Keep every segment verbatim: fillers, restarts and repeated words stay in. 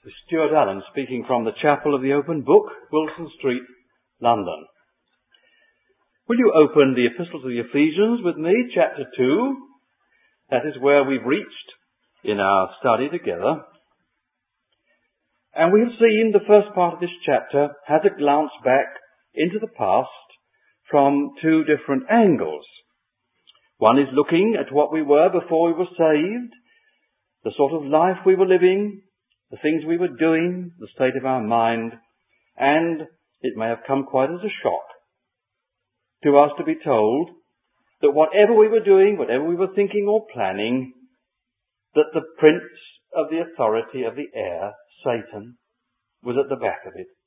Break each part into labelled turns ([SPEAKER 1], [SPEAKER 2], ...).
[SPEAKER 1] Stuart Allen speaking from the Chapel of the Open Book, Wilson Street, London. Will you open the Epistle to the Ephesians with me, chapter two? That is where we've reached in our study together. And we have seen the first part of this chapter has a glance back into the past from two different angles. One is looking at what we were before we were saved, the sort of life we were living, the things we were doing, the state of our mind, and it may have come quite as a shock to us to be told that whatever we were doing, whatever we were thinking or planning, that the prince of the authority of the air, Satan, was at the back of it.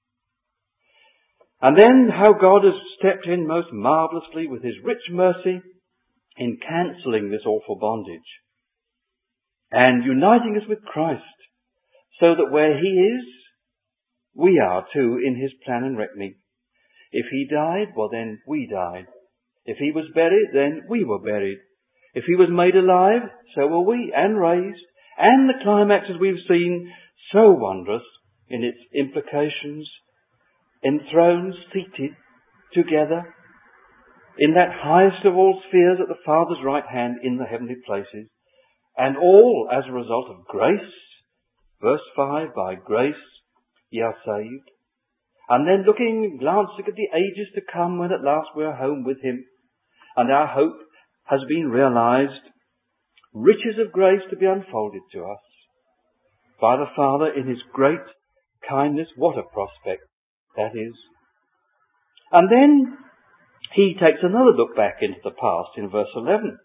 [SPEAKER 1] And then how God has stepped in most marvellously with his rich mercy in cancelling this awful bondage and uniting us with Christ, so that where he is, we are too in his plan and reckoning. If he died, well then we died. If he was buried, then we were buried. If he was made alive, so were we, and raised. And the climax, as we've seen, so wondrous in its implications, enthroned, seated together in that highest of all spheres at the Father's right hand in the heavenly places, and all as a result of grace. Verse five, by grace ye are saved. And then looking, glancing at the ages to come when at last we are home with him, and our hope has been realized, riches of grace to be unfolded to us by the Father in his great kindness. What a prospect that is. And then he takes another look back into the past in verse eleven.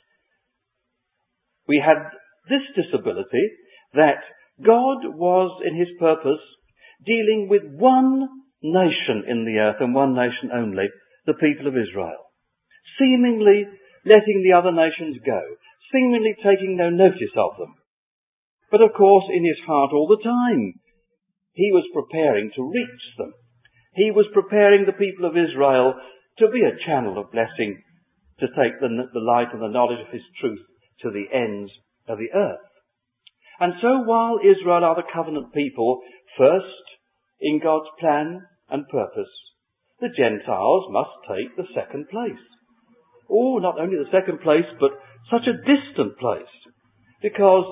[SPEAKER 1] We had this disability that God was, in his purpose, dealing with one nation in the earth and one nation only, the people of Israel, seemingly letting the other nations go, seemingly taking no notice of them. But of course, in his heart all the time, he was preparing to reach them. He was preparing the people of Israel to be a channel of blessing, to take the, the light and the knowledge of his truth to the ends of the earth. And so while Israel are the covenant people, first in God's plan and purpose, the Gentiles must take the second place. Oh, not only the second place, but such a distant place. Because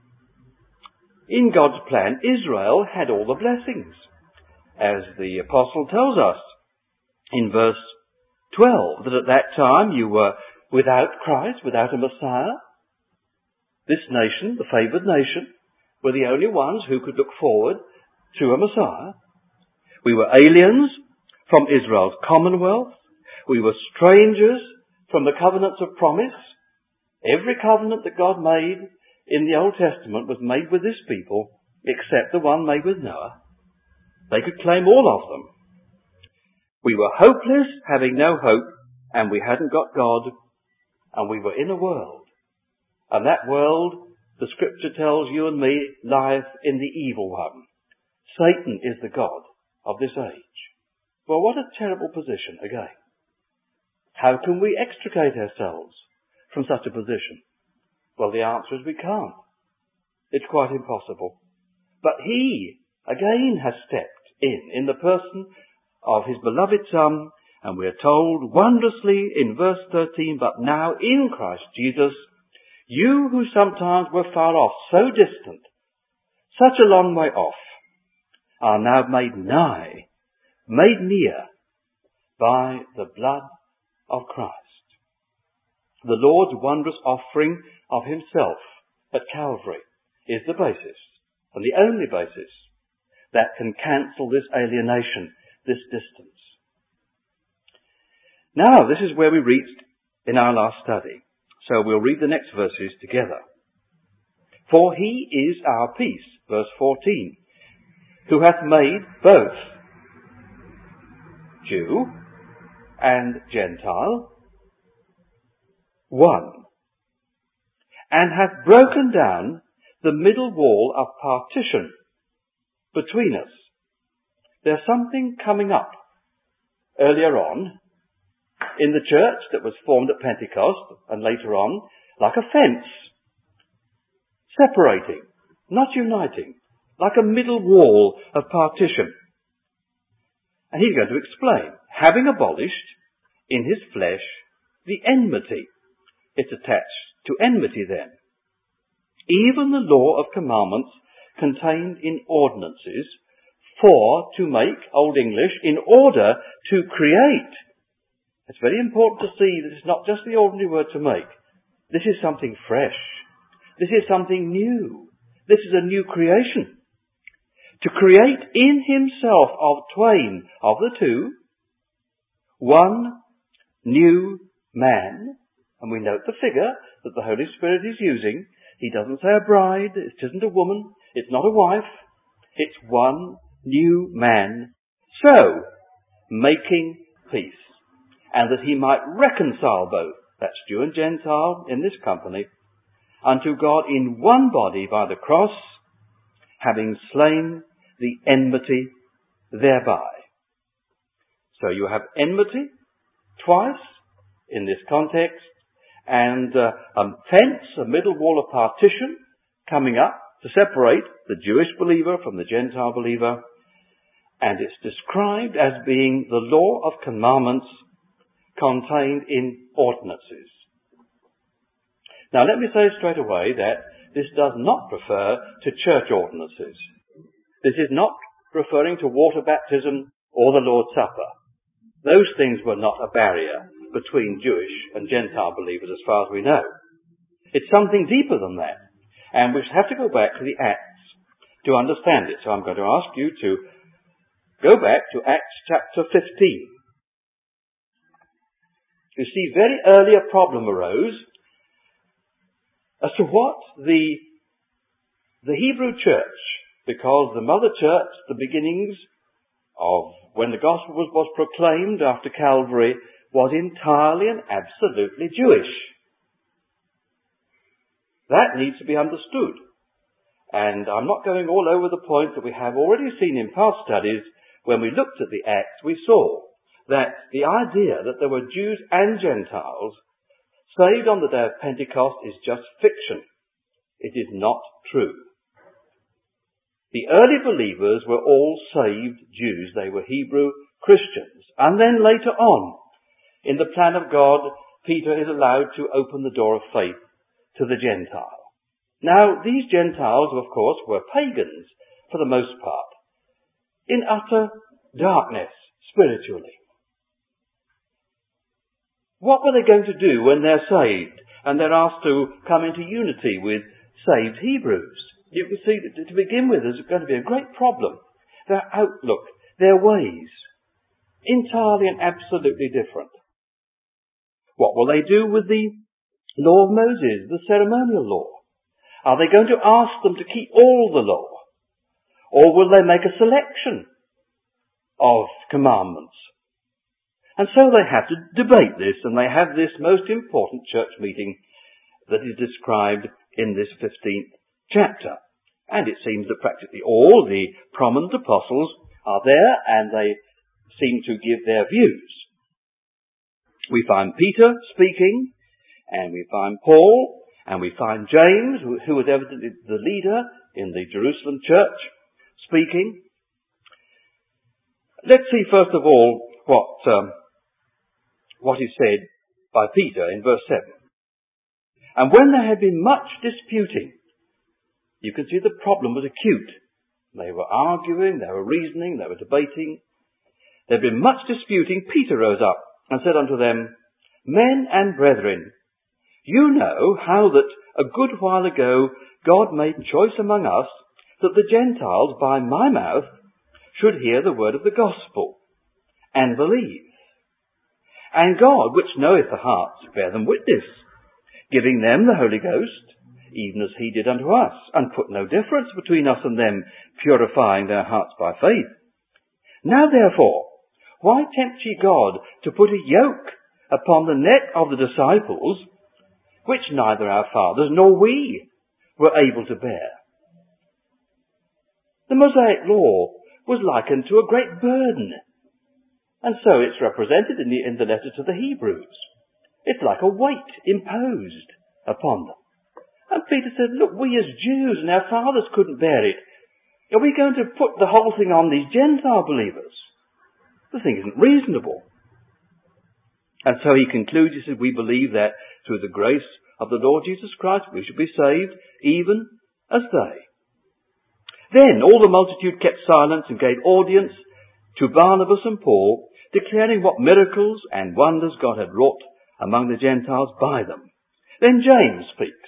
[SPEAKER 1] in God's plan, Israel had all the blessings. As the apostle tells us in verse twelve, that at that time you were without Christ, without a Messiah. This nation, the favoured nation, were the only ones who could look forward to a Messiah. We were aliens from Israel's commonwealth. We were strangers from the covenants of promise. Every covenant that God made in the Old Testament was made with this people, except the one made with Noah. They could claim all of them. We were hopeless, having no hope, and we hadn't got God, and we were in a world. And that world, the scripture tells you and me, lieth in the evil one. Satan is the god of this age. Well, what a terrible position again. How can we extricate ourselves from such a position? Well, the answer is we can't. It's quite impossible. But he, again, has stepped in, in the person of his beloved Son, and we are told wondrously in verse thirteen, but now in Christ Jesus, you who sometimes were far off, so distant, such a long way off, are now made nigh, made near, by the blood of Christ. The Lord's wondrous offering of himself at Calvary is the basis, and the only basis, that can cancel this alienation, this distance. Now, this is where we reached in our last study. So we'll read the next verses together. For he is our peace, verse fourteen, who hath made both Jew and Gentile one, and hath broken down the middle wall of partition between us. There's something coming up earlier on in the church that was formed at Pentecost, and later on, like a fence, separating, not uniting, like a middle wall of partition. And he's going to explain, having abolished in his flesh the enmity. It's attached to enmity then. Even the law of commandments contained in ordinances, for to make, Old English, in order to create. It's very important to see that it's not just the ordinary word to make. This is something fresh. This is something new. This is a new creation. To create in himself of twain, of the two, one new man. And we note the figure that the Holy Spirit is using. He doesn't say a bride. It isn't a woman. It's not a wife. It's one new man. So, making peace. And that he might reconcile both, that's Jew and Gentile in this company, unto God in one body by the cross, having slain the enmity thereby. So you have enmity twice in this context, and uh, a fence, a middle wall of partition coming up to separate the Jewish believer from the Gentile believer, and it's described as being the law of commandments contained in ordinances. Now let me say straight away that this does not refer to church ordinances. This is not referring to water baptism or the Lord's Supper. Those things were not a barrier between Jewish and Gentile believers as far as we know. It's something deeper than that. And we have to go back to the Acts to understand it. So I'm going to ask you to go back to Acts chapter fifteen. You see, very early a problem arose as to what the, the Hebrew church, because the mother church, the beginnings of when the gospel was, was proclaimed after Calvary, was entirely and absolutely Jewish. That needs to be understood. And I'm not going all over the point that we have already seen in past studies. When we looked at the Acts, we saw that the idea that there were Jews and Gentiles saved on the day of Pentecost is just fiction. It is not true. The early believers were all saved Jews. They were Hebrew Christians. And then later on, in the plan of God, Peter is allowed to open the door of faith to the Gentile. Now, these Gentiles, of course, were pagans for the most part, in utter darkness spiritually. What were they going to do when they're saved and they're asked to come into unity with saved Hebrews? You can see that to begin with there's going to be a great problem. Their outlook, their ways, entirely and absolutely different. What will they do with the law of Moses, the ceremonial law? Are they going to ask them to keep all the law? Or will they make a selection of commandments? And so they have to debate this, and they have this most important church meeting that is described in this fifteenth chapter. And it seems that practically all the prominent apostles are there, and they seem to give their views. We find Peter speaking, and we find Paul, and we find James, who, who was evidently the leader in the Jerusalem church, speaking. Let's see first of all what um, what is said by Peter in verse seven. And when there had been much disputing, you can see the problem was acute. They were arguing, they were reasoning, they were debating. There had been much disputing. Peter rose up and said unto them, Men and brethren, you know how that a good while ago God made choice among us that the Gentiles by my mouth should hear the word of the gospel and believe. And God, which knoweth the hearts, bear them witness, giving them the Holy Ghost, even as he did unto us, and put no difference between us and them, purifying their hearts by faith. Now therefore, why tempt ye God to put a yoke upon the neck of the disciples, which neither our fathers nor we were able to bear? The Mosaic law was likened to a great burden, and so it's represented in the, in the letter to the Hebrews. It's like a weight imposed upon them. And Peter said, look, we as Jews and our fathers couldn't bear it. Are we going to put the whole thing on these Gentile believers? The thing isn't reasonable. And so he concludes, he says, we believe that through the grace of the Lord Jesus Christ we shall be saved, even as they. Then all the multitude kept silence and gave audience to Barnabas and Paul, declaring what miracles and wonders God had wrought among the Gentiles by them. Then James speaks.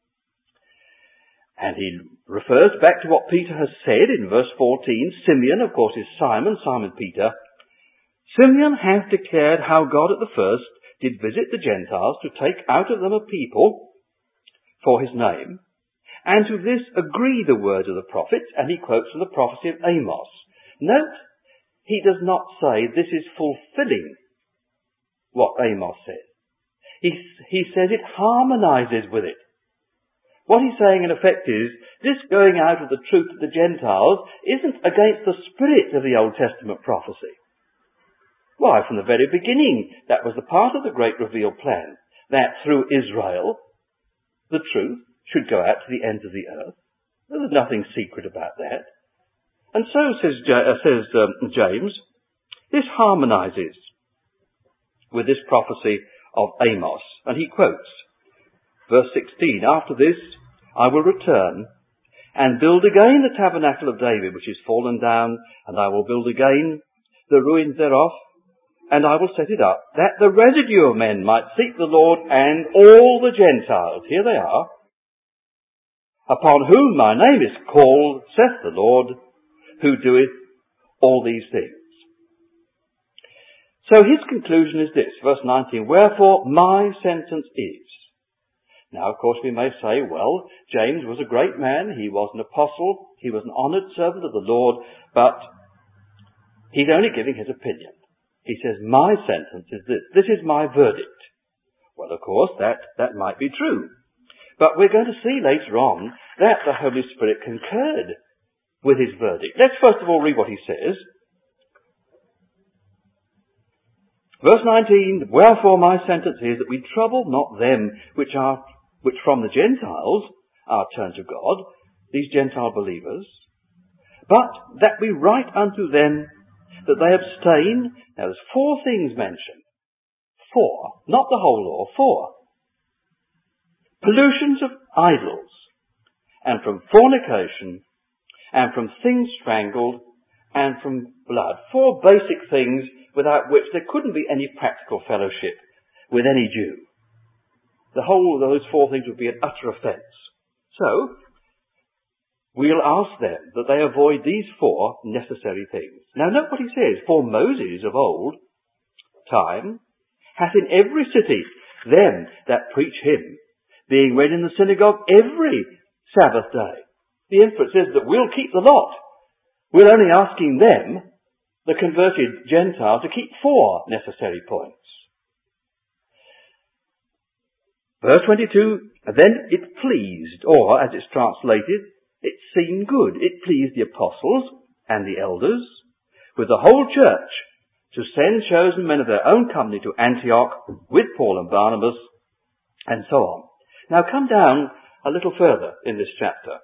[SPEAKER 1] And he refers back to what Peter has said in verse fourteen. Simeon, of course, is Simon, Simon Peter. Simeon hath declared how God at the first did visit the Gentiles to take out of them a people for his name, and to this agree the words of the prophets, and he quotes from the prophecy of Amos. Note, he does not say this is fulfilling what Amos said. He, he says it harmonizes with it. What he's saying in effect is, this going out of the truth to the Gentiles isn't against the spirit of the Old Testament prophecy. Why, from the very beginning, that was the part of the great revealed plan, that through Israel, the truth should go out to the ends of the earth. There's nothing secret about that. And so, says, uh, says um, James, this harmonizes with this prophecy of Amos. And he quotes, verse sixteen, after this I will return and build again the tabernacle of David, which is fallen down, and I will build again the ruins thereof, and I will set it up, that the residue of men might seek the Lord, and all the Gentiles, here they are, upon whom my name is called, saith the Lord, who doeth all these things. So his conclusion is this, verse nineteen, wherefore my sentence is. Now, of course, we may say, well, James was a great man, he was an apostle, he was an honoured servant of the Lord, but he's only giving his opinion. He says, my sentence is this, this is my verdict. Well, of course, that, that might be true. But we're going to see later on that the Holy Spirit concurred with his verdict. Let's first of all read what he says. Verse nineteen, wherefore my sentence is that we trouble not them which are, which from the Gentiles are turned to God, these Gentile believers, but that we write unto them that they abstain. Now there's four things mentioned. Four. Not the whole law, four. Pollutions of idols, and from fornication, and from things strangled, and from blood. Four basic things without which there couldn't be any practical fellowship with any Jew. The whole of those four things would be an utter offence. So, we'll ask them that they avoid these four necessary things. Now note what he says. For Moses of old time hath in every city them that preach him, being read in the synagogue every Sabbath day. The inference is that we'll keep the lot. We're only asking them, the converted Gentile, to keep four necessary points. Verse twenty-two, then it pleased, or as it's translated, it seemed good. It pleased the apostles and the elders with the whole church to send chosen men of their own company to Antioch with Paul and Barnabas, and so on. Now come down a little further in this chapter.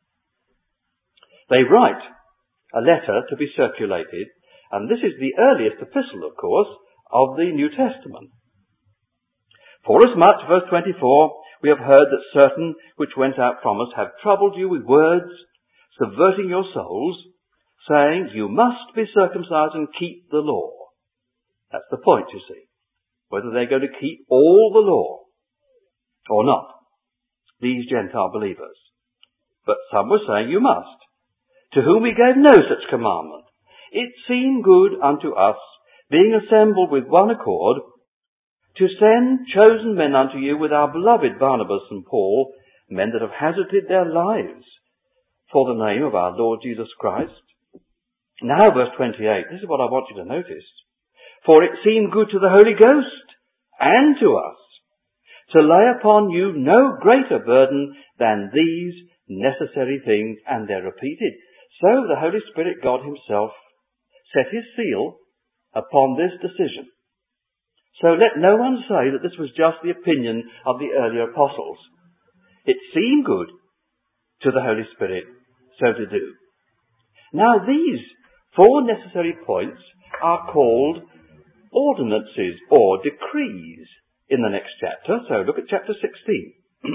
[SPEAKER 1] They write a letter to be circulated, and this is the earliest epistle, of course, of the New Testament. Forasmuch, verse twenty-four, we have heard that certain which went out from us have troubled you with words, subverting your souls, saying, you must be circumcised and keep the law. That's the point, you see. Whether they're going to keep all the law or not, these Gentile believers. But some were saying, you must. To whom we gave no such commandment. It seemed good unto us, being assembled with one accord, to send chosen men unto you with our beloved Barnabas and Paul, men that have hazarded their lives for the name of our Lord Jesus Christ. Now, verse twenty-eight, this is what I want you to notice. For it seemed good to the Holy Ghost and to us to lay upon you no greater burden than these necessary things, and they're repeated. So the Holy Spirit, God himself, set his seal upon this decision. So let no one say that this was just the opinion of the earlier apostles. It seemed good to the Holy Spirit so to do. Now these four necessary points are called ordinances or decrees in the next chapter. So look at chapter sixteen.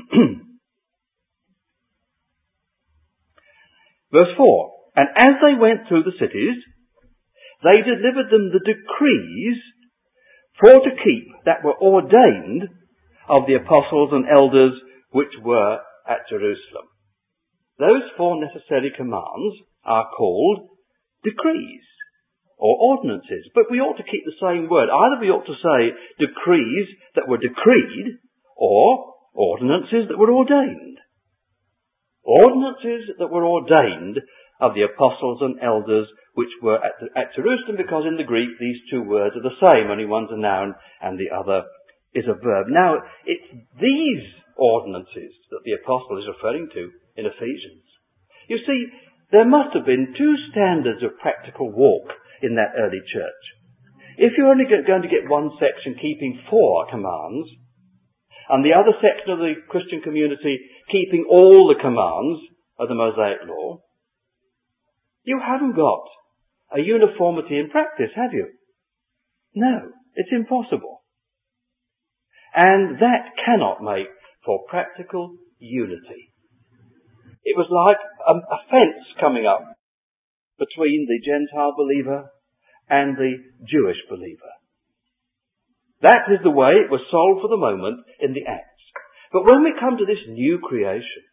[SPEAKER 1] Verse four. And as they went through the cities, they delivered them the decrees for to keep that were ordained of the apostles and elders which were at Jerusalem. Those four necessary commands are called decrees or ordinances. But we ought to keep the same word. Either we ought to say decrees that were decreed or ordinances that were ordained. Ordinances that were ordained of the apostles and elders which were at, the, at Jerusalem, because in the Greek these two words are the same. Only one's a noun and the other is a verb. Now, it's these ordinances that the apostle is referring to in Ephesians. You see, there must have been two standards of practical walk in that early church. If you're only going to get one section keeping four commands, and the other section of the Christian community keeping all the commands of the Mosaic Law, you haven't got a uniformity in practice, have you? No, it's impossible. And that cannot make for practical unity. It was like a, a fence coming up between the Gentile believer and the Jewish believer. That is the way it was solved for the moment in the Acts. But when we come to this new creation,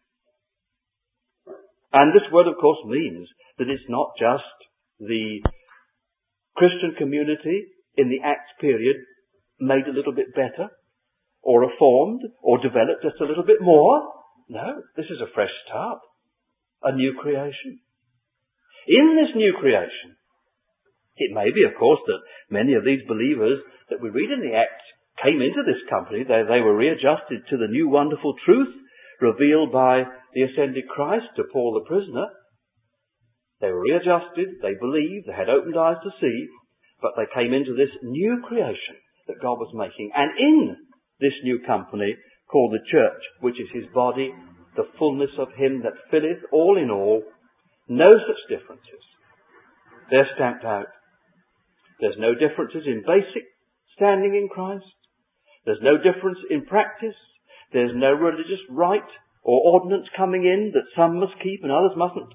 [SPEAKER 1] and this word of course means that it's not just the Christian community in the Acts period made a little bit better, or reformed, or developed just a little bit more. No, this is a fresh start. A new creation. In this new creation, it may be, of course, that many of these believers that we read in the Acts came into this company. They, they were readjusted to the new wonderful truth revealed by the ascended Christ to Paul the prisoner. They were readjusted, they believed, they had opened eyes to see, but they came into this new creation that God was making. And in this new company, called the church, which is his body, the fullness of him that filleth all in all, no such differences. They're stamped out. There's no differences in basic standing in Christ. There's no difference in practice. There's no religious rite or ordinance coming in that some must keep and others mustn't.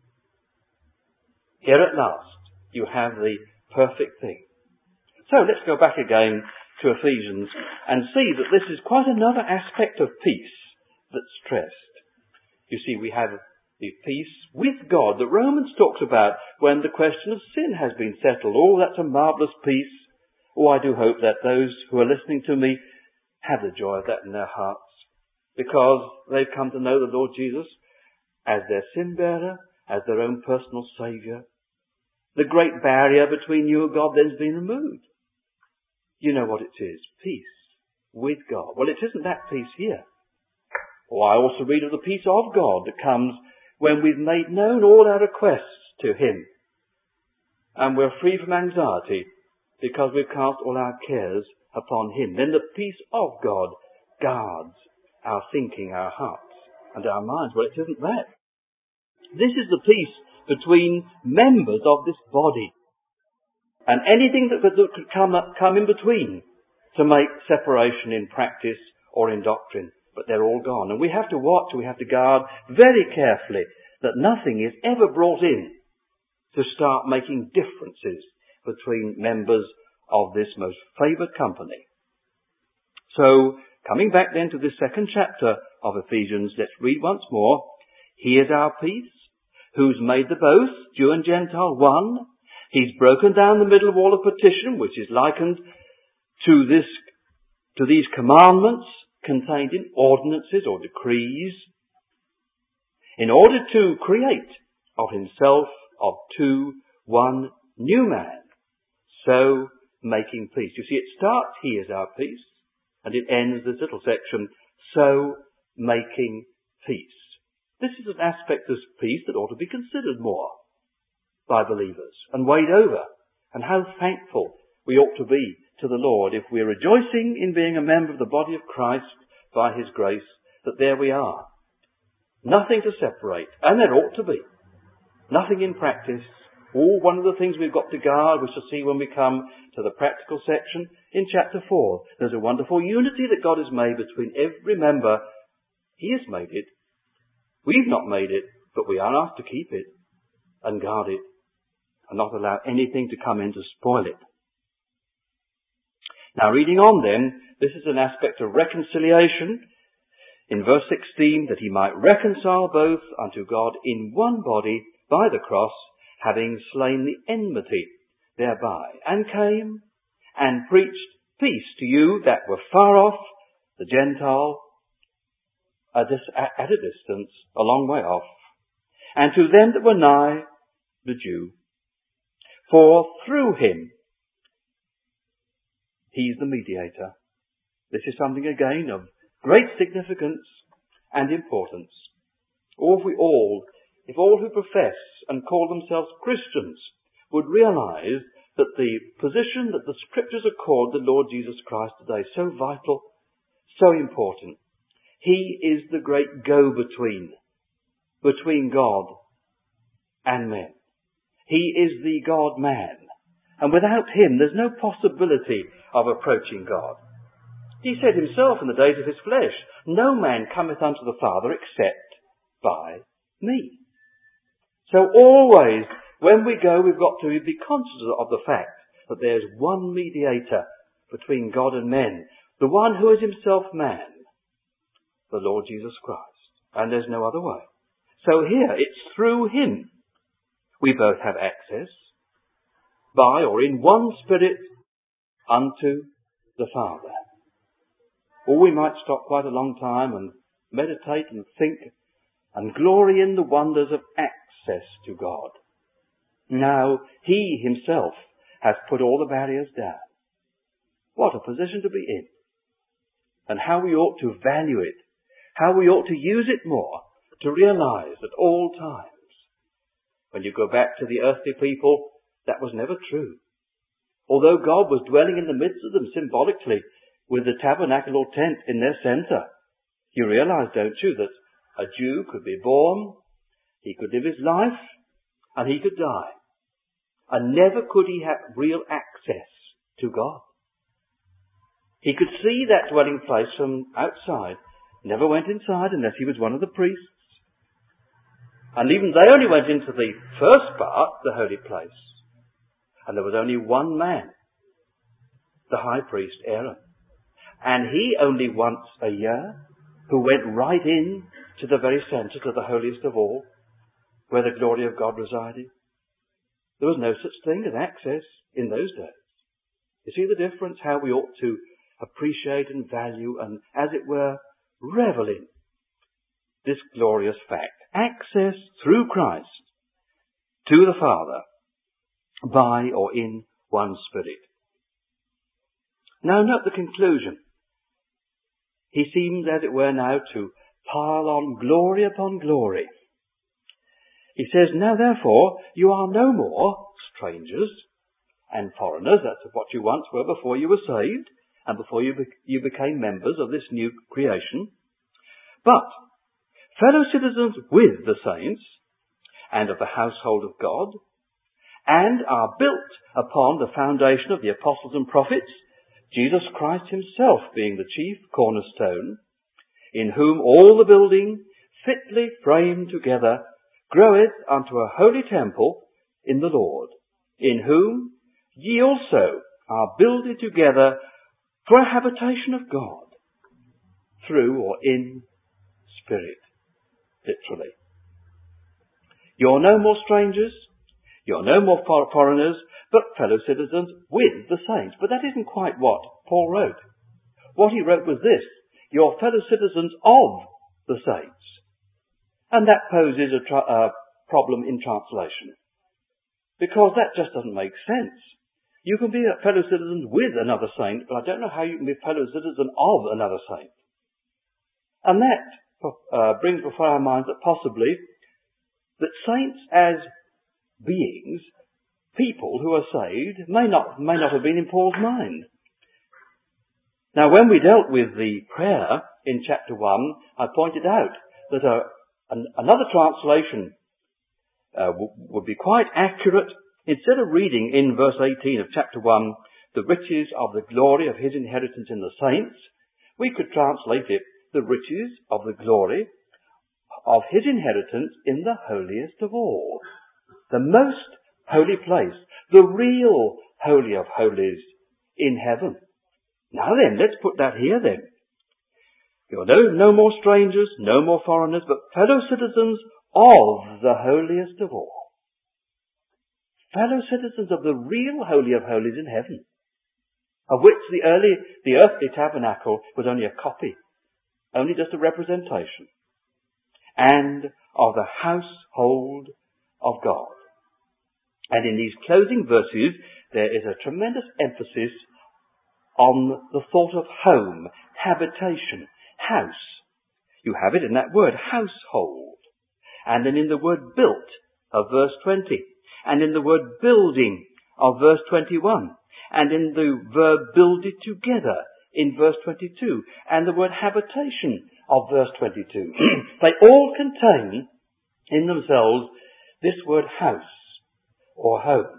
[SPEAKER 1] Here at last, you have the perfect thing. So let's go back again to Ephesians and see that this is quite another aspect of peace that's stressed. You see, we have the peace with God that Romans talks about when the question of sin has been settled. Oh, that's a marvellous peace. Oh, I do hope that those who are listening to me have the joy of that in their hearts, because they've come to know the Lord Jesus as their sin bearer, as their own personal Saviour. The great barrier between you and God then has been removed. You know what it is, peace with God. Well, it isn't that peace here. Or I also read of the peace of God that comes when we've made known all our requests to him. And we're free from anxiety because we've cast all our cares upon him. Then the peace of God guards our thinking, our hearts, and our minds. Well, it isn't that. This is the peace between members of this body. And anything that could, that could come, up, come in between to make separation in practice or in doctrine. But they're all gone. And we have to watch, we have to guard very carefully that nothing is ever brought in to start making differences between members of this most favoured company. So, coming back then to this second chapter of Ephesians, let's read once more. He is our peace, who's made the both, Jew and Gentile, one. He's broken down the middle wall of partition, which is likened to this, to these commandments contained in ordinances or decrees, in order to create of himself, of two, one new man, so making peace. You see, it starts, he is our peace, and it ends this little section, so making peace. This is an aspect of peace that ought to be considered more by believers and weighed over, and how thankful we ought to be to the Lord if we're rejoicing in being a member of the body of Christ by his grace, that there we are. Nothing to separate, and there ought to be. Nothing in practice. All one of the things we've got to guard, we shall see when we come to the practical section in chapter four. There's a wonderful unity that God has made between every member. He has made it. We've not made it, but we are asked to keep it and guard it and not allow anything to come in to spoil it. Now, reading on then, this is an aspect of reconciliation. In verse sixteen, that he might reconcile both unto God in one body by the cross, having slain the enmity thereby, and came and preached peace to you that were far off, the Gentile, at a distance, a long way off, and to them that were nigh, the Jew. For through him, he's the mediator. This is something again of great significance and importance. Or if we all, if all who profess and call themselves Christians would realize that the position that the Scriptures accord the Lord Jesus Christ today is so vital, so important. He is the great go-between, between God and men. He is the God-man. And without him, there's no possibility of approaching God. He said himself in the days of his flesh, no man cometh unto the Father except by me. So always, when we go, we've got to be conscious of the fact that there's one mediator between God and men, the one who is himself man, the Lord Jesus Christ. And there's no other way. So here, it's through him we both have access, by or in one Spirit, unto the Father. Or we might stop quite a long time and meditate and think and glory in the wonders of access to God. Now, he himself has put all the barriers down. What a position to be in. And how we ought to value it. How we ought to use it more to realize at all times. When you go back to the earthly people, that was never true. Although God was dwelling in the midst of them symbolically with the tabernacle or tent in their center, you realize, don't you, that a Jew could be born, he could live his life, and he could die. And never could he have real access to God. He could see that dwelling place from outside, never went inside unless he was one of the priests. And even they only went into the first part, the holy place. And there was only one man, the high priest Aaron. And he only once a year, who went right in to the very centre, to the holiest of all, where the glory of God resided. There was no such thing as access in those days. You see the difference, how we ought to appreciate and value and, as it were, revel in this glorious fact. Access through Christ to the Father by or in one Spirit. Now note the conclusion. He seems, as it were, now to pile on glory upon glory. He says, now therefore you are no more strangers and foreigners. That's what you once were before you were saved and before you, be- you became members of this new creation. But fellow citizens with the saints and of the household of God, and are built upon the foundation of the apostles and prophets, Jesus Christ himself being the chief cornerstone, in whom all the building, fitly framed together, groweth unto a holy temple in the Lord, in whom ye also are builded together for a habitation of God, through or in Spirit, literally. You're no more strangers, you're no more foreigners, but fellow citizens with the saints. But that isn't quite what Paul wrote. What he wrote was this: you're fellow citizens of the saints. And that poses a, tra- a problem in translation, because that just doesn't make sense. You can be a fellow citizen with another saint, but I don't know how you can be a fellow citizen of another saint. And that uh, brings before our minds that possibly that saints as beings, people who are saved, may not may not have been in Paul's mind. Now, when we dealt with the prayer in chapter one, I pointed out that a, an, another translation uh, w- would be quite accurate. Instead of reading in verse eighteen of chapter one, the riches of the glory of his inheritance in the saints, we could translate it, the riches of the glory of his inheritance in the holiest of all. The most holy place, the real holy of holies in heaven. Now then, let's put that here then. You're no, no more strangers, no more foreigners, but fellow citizens of the holiest of all. Fellow citizens of the real holy of holies in heaven, of which the early, the earthly tabernacle was only a copy, only just a representation, and of the household of God. And in these closing verses, there is a tremendous emphasis on the thought of home, habitation, house. You have it in that word, household. And then in the word built of verse twenty. And in the word building of verse twenty-one. And in the verb builded together in verse twenty-two. And the word habitation of verse twenty-two. They all contain in themselves this word house or home.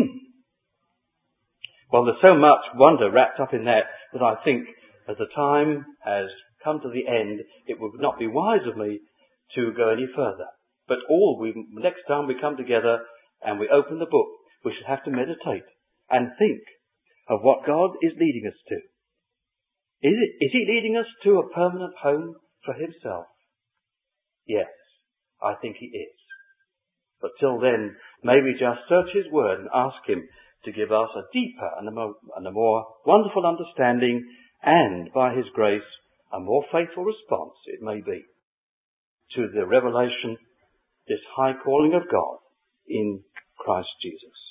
[SPEAKER 1] Well, there's so much wonder wrapped up in that that I think as the time has come to the end, it would not be wise of me to go any further. But all we, next time we come together and we open the book, we should have to meditate and think of what God is leading us to. Is it, is he leading us to a permanent home for himself? Yes, I think he is. But till then, may we just search his word and ask him to give us a deeper and a more, and a more wonderful understanding, and by his grace, a more faithful response, it may be, to the revelation, this high calling of God in Christ Jesus.